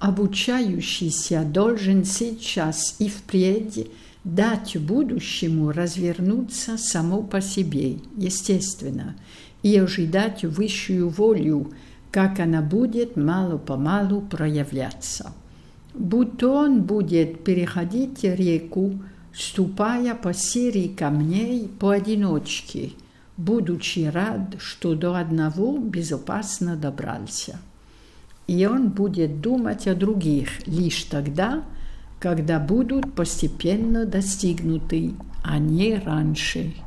Обучающийся должен сейчас и впредь дать будущему развернуться само по себе, естественно, и ожидать высшую волю, как она будет мало-помалу проявляться. Будто он будет переходить реку, ступая по серии камней поодиночке, будучи рад, что до одного безопасно добрался. И он будет думать о других лишь тогда, когда будут постепенно достигнуты, а не раньше.